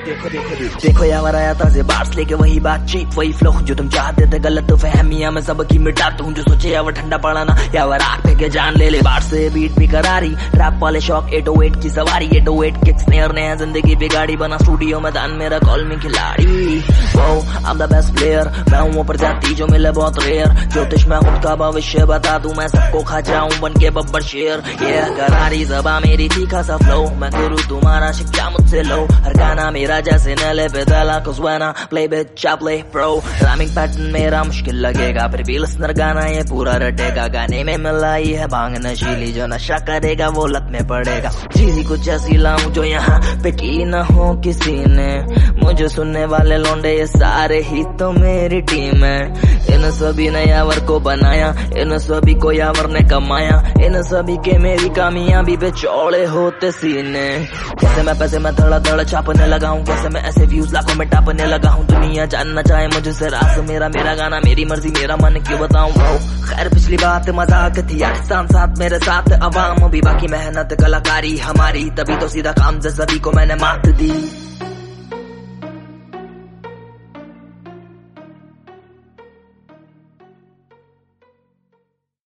देखो यावर आया ताजे बार्स लेके, वही बातचीत वही फ्लो जो तुम चाहते थे। गलत तो फहमियां मैं सबकी मिटाता हूँ, जो सोचे यावर ठंडा पड़ा ना यावर आग पे के जान ले बार से बीट भी करारी। रैप वाले शौक 808 की सवारी, 808 किक स्नेयर ने जिंदगी बिगाड़ी। बना स्टूडियो में दान मेरा कॉल में खिलाड़ी। वो I am the best player, मैं हूँ वो प्रजाति जो मिले बहुत रेयर। ज्योतिष में खुद का भविष्य बता दूं, मैं सबको खा जाऊं बन के बब्बर शेर। ये करारी ज़बान मेरी तीखा सा फ्लो, मैं गुरु तुम्हारा शिक्षा मुझसे लो। हर गाना मेरा जैसे नले पे दला, cause when I play bitch I play pro। Rhyming pattern मेरा मुश्किल लगेगा, फिर भी लिसनर गाना ये पूरा रटेगा। गाने में मिलाई है भांग नशीली, जो नशा करेगा वो लत में पड़ेगा। चीज़ी कुछ ऐसी लाऊं जो यहाँ पे की न हो किसी ने। मुझे सुनने वाले लौंडे ये सारे ही तो मेरी टीम है। इन सभी ने यावर को बनाया, इन सभी को यावर ने कमाया। इन सभी के मेरी कामयाबी पे चौड़े होते सीने। कैसे मैं पैसे में धड़ा धड़ा छापने लगा हूँ, कैसे मैं ऐसे व्यूज लाखों में टापने लगा हूँ। दुनिया जानना चाहे मुझसे राज मेरा, मेरा गाना मेरी मर्जी मेरा मन क्यों बताऊं। खैर पिछली बात मजाक थी, एहसान साथ मेरे साथ अवाम भी, बाकी मेहनत कलाकारी हमारी। तभी तो सीधा काम से सभी को मैंने मात दी।